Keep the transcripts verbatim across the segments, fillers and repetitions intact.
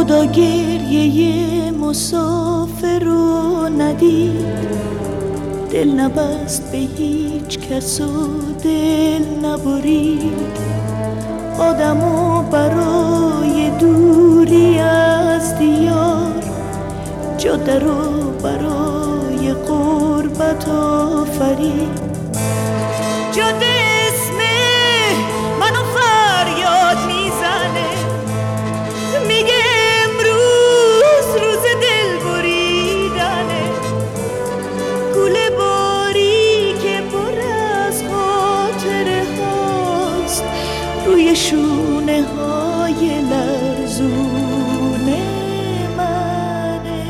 خدا گریه مسافر رو ندید، دل نبست به هیچ کس و دل نبرید. آدمو برای دوری از دیار، جاده رو برای غربت آفرید. جاده اسم منو فریاد میزنه، میگه امروز روز دل بریدنه. کوله باری که پر از خاطره هاست، روی شونه های لرزونه منه.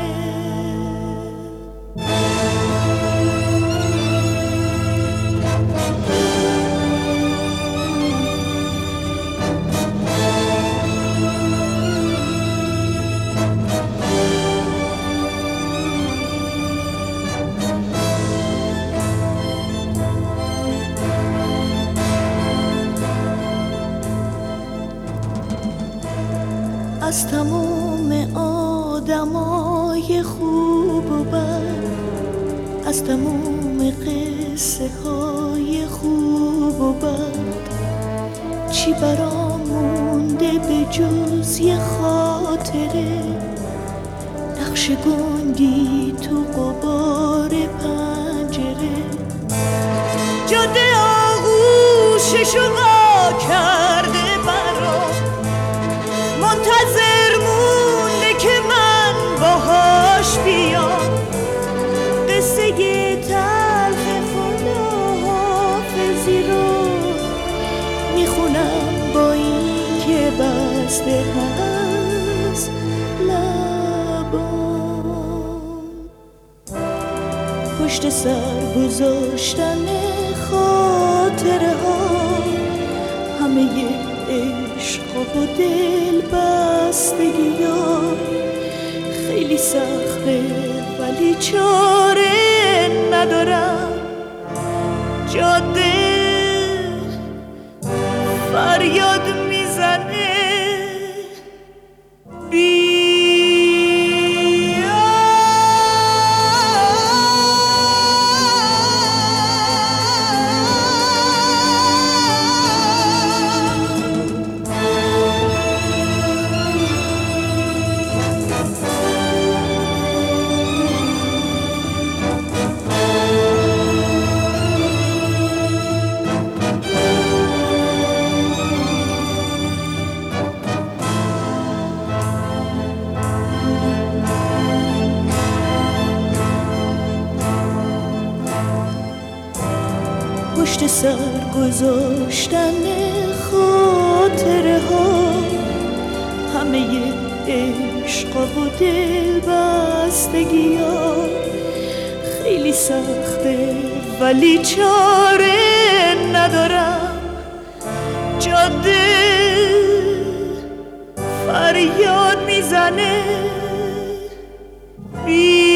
از تمام آدمای خوب و بد، از تمام قصه های خوب و بد، چی برام مونده به جز یه خاطره؟ نقش گنگی تو غبار پنجره. جاده آغوششو وا کرده برام، منتظر مونده که من باهاش بیام. قصه تلخ خداحافظی رو میخونم با این که بسته هست لبام. پشت سر گذاشتن خاطره ها، همه عشق و دل بستگی ها. خیلی سخته ولی چاره ندارم. جاده فریاد میزنه، بی پشت سر گذاشتن خاطره ها، همه عشق و دل بستگی ها. خیلی سخته ولی چاره ندارم. جاده فریاد میزنه، بی